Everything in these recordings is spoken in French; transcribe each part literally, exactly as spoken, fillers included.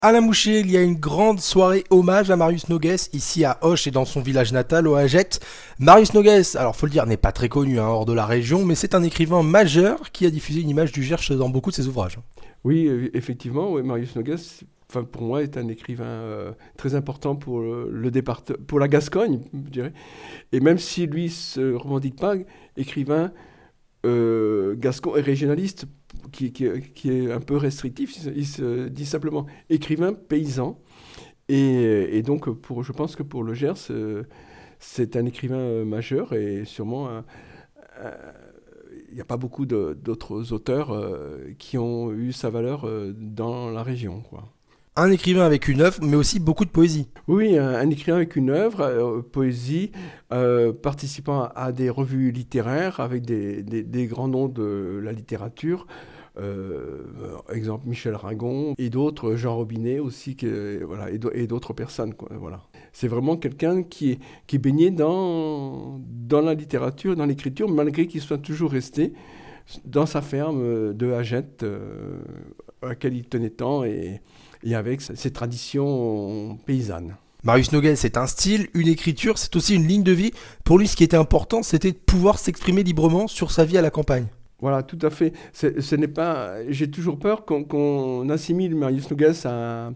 Alain Mouchet, il y a une grande soirée hommage à Marius Noguès, ici à Auch et dans son village natal, au Hagette. Marius Noguès, alors faut le dire, n'est pas très connu hein, hors de la région, mais c'est un écrivain majeur qui a diffusé une image du Gers dans beaucoup de ses ouvrages. Oui, euh, effectivement, ouais, Marius Noguès, enfin, pour moi, est un écrivain euh, très important pour le, le départe- pour la Gascogne, je dirais. Et même si lui se revendique pas écrivain euh, gascon et régionaliste, qui, qui- qui est un peu restrictif, il se, il se dit simplement écrivain paysan. Et, et donc, pour, je pense que pour le Gers, euh, c'est un écrivain euh, majeur et sûrement un- un- il n'y a pas beaucoup de- d'autres auteurs euh, qui ont eu sa valeur euh, dans la région, quoi. Un écrivain avec une œuvre, mais aussi beaucoup de poésie. Oui, un, un écrivain avec une œuvre, euh, poésie, euh, participant à, à des revues littéraires avec des, des- des grands noms de la littérature. Euh, exemple Michel Ragon et d'autres, Jean Robinet aussi, que, voilà, et d'au- et d'autres personnes, quoi, voilà. C'est vraiment quelqu'un qui est, qui est baigné dans, dans la littérature, dans l'écriture, malgré qu'il soit toujours resté dans sa ferme euh, de Hagette, euh, à laquelle il tenait tant, et, et avec ses traditions paysannes. Marius Noguès, c'est un style, une écriture, c'est aussi une ligne de vie. Pour lui, ce qui était important, c'était de pouvoir s'exprimer librement sur sa vie à la campagne. Voilà, tout à fait. C'est- ce n'est pas. J'ai toujours peur qu'on qu'on assimile Marius Noguès à,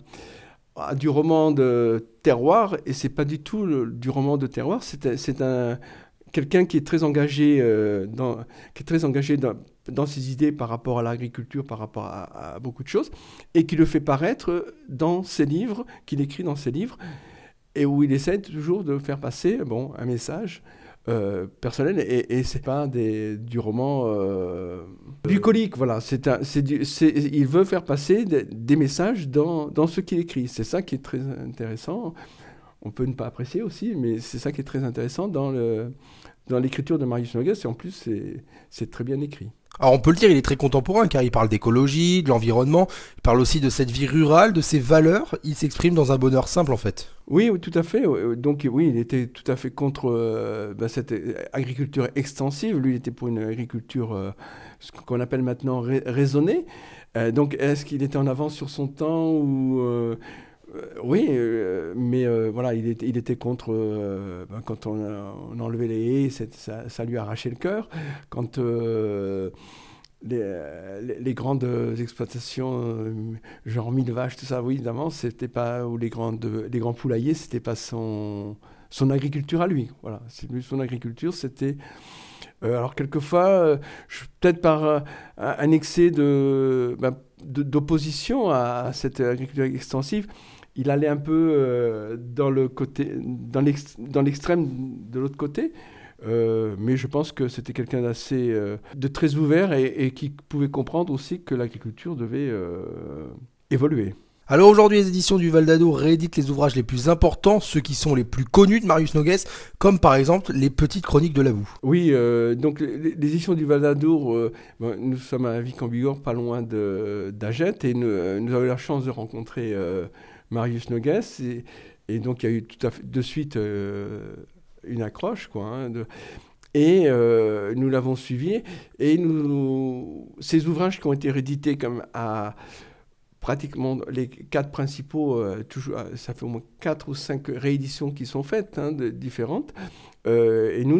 à du roman de terroir, et c'est pas du tout le- du roman de terroir. C'est un, c'est un- quelqu'un qui est très engagé euh, dans, qui est très engagé dans, dans ses idées par rapport à l'agriculture, par rapport à, à beaucoup de choses, et qui le fait paraître dans ses livres, qu'il écrit dans ses livres, et où il essaie toujours de faire passer bon, un message euh, personnel, et, et c'est pas des, du roman euh, bucolique, voilà. C'est un, c'est du- c'est- il veut faire passer des, des messages dans, dans ce qu'il écrit. C'est ça qui est très intéressant. On peut ne pas apprécier aussi, mais c'est ça qui est très intéressant dans le, dans l'écriture de Marius Noguès, et en plus, c'est, c'est très bien écrit. Alors on peut le dire, il est très contemporain car il parle d'écologie, de l'environnement, il parle aussi de cette vie rurale, de ses valeurs, il s'exprime dans un bonheur simple en fait. Oui, oui, tout à fait. Oui, donc oui, il était tout à fait contre euh, bah, cette euh, agriculture extensive. Lui, il était pour une agriculture, euh, ce qu'on appelle maintenant rai- raisonnée. Euh, donc, est-ce qu'il était en avance sur son temps ou euh, euh, oui, euh, mais euh, voilà, il était, il était contre euh, ben, quand on, a- on enlevait les haies, c'est- ça, ça lui arrachait le cœur. Quand euh, les, euh, les- les grandes exploitations, euh, genre mille vaches, tout ça, oui, évidemment, c'était pas, ou les grandes, les grands poulaillers, c'était pas son, son agriculture à lui. Voilà, c'est lui, son agriculture, c'était. Euh, alors, quelquefois, euh, je- peut-être par euh, un, un excès de, ben, de- d'opposition à, à cette agriculture extensive, il allait un peu euh, dans le côté, dans l'ex- dans l'extrême de l'autre côté. Euh, mais je pense que c'était quelqu'un d'assez, euh, de très ouvert, et, et qui pouvait comprendre aussi que l'agriculture devait euh, évoluer. Alors aujourd'hui les éditions du Val d'Ado rééditent les ouvrages les plus importants, ceux qui sont les plus connus de Marius Noguès, comme par exemple les petites chroniques de la boue. Oui, euh, donc les, les éditions du Val d'Adour, euh, bon, nous sommes à Vic en Bigorre, pas loin de d'Agette, et nous, euh, nous avons eu la chance de rencontrer euh, Marius Noguès, et, et donc il y a eu tout à fait de suite euh, une accroche, quoi, hein, de- et euh, nous l'avons suivi, et nous, ces ouvrages qui ont été réédités comme à pratiquement les quatre principaux, euh, toujours, euh, ça fait au moins quatre ou cinq rééditions qui sont faites, hein, de- différentes. Euh, et nous,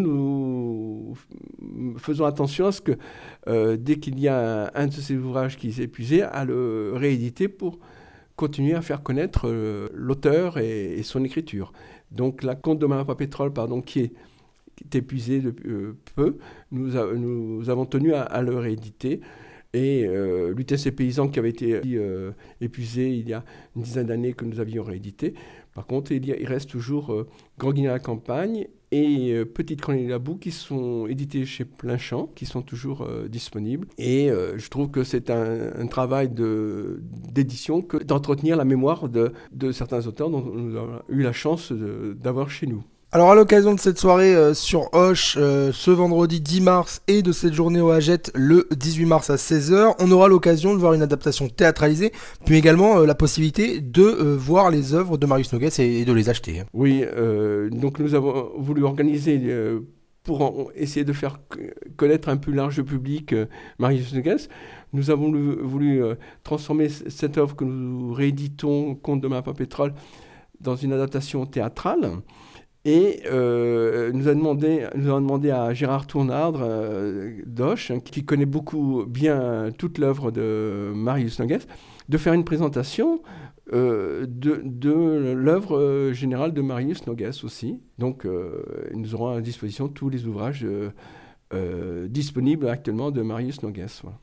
nous f- faisons attention à ce que euh, dès qu'il y a un, un de ces ouvrages qui s'est épuisé, à le rééditer pour continuer à faire connaître euh, l'auteur et, et son écriture. Donc la Conte de Malapa Pétrole, pardon, qui est, qui est épuisé depuis euh, peu, nous, a- nous avons tenu à, à le rééditer. Et euh, l'U T C Paysan, qui avait été euh, épuisé il y a une dizaine d'années, que nous avions réédité. Par contre, il, y a- il reste toujours euh, Grand Guinéen à la campagne et euh, Petite Chronique de la boue, qui sont édités chez Plein-Champ, qui sont toujours euh, disponibles. Et euh, je trouve que c'est un, un travail de- d'édition que d'entretenir la mémoire de, de certains auteurs dont nous avons eu la chance de- d'avoir chez nous. Alors à l'occasion de cette soirée euh, sur Auch, euh, ce vendredi dix mars, et de cette journée au Hagette le dix-huit mars à seize heures, on aura l'occasion de voir une adaptation théâtralisée, puis également euh, la possibilité de euh, voir les œuvres de Marius Noguès et, et de les acheter. Oui, euh, donc nous avons voulu organiser euh, pour en- essayer de faire c- connaître un plus large public euh, Marius Noguès, nous avons voulu, voulu, euh, transformer c- cette œuvre que nous rééditons, Conte de Mappa Pétrole, dans une adaptation théâtrale. Et euh, nous, a demandé, nous avons demandé à Gérard Tournardre euh, d'Auch, hein, qui connaît beaucoup bien toute l'œuvre de Marius Noguès, de faire une présentation euh, de, de l'œuvre euh, générale de Marius Noguès aussi. Donc euh, nous aurons à disposition tous les ouvrages euh, euh, disponibles actuellement de Marius Noguès. Voilà.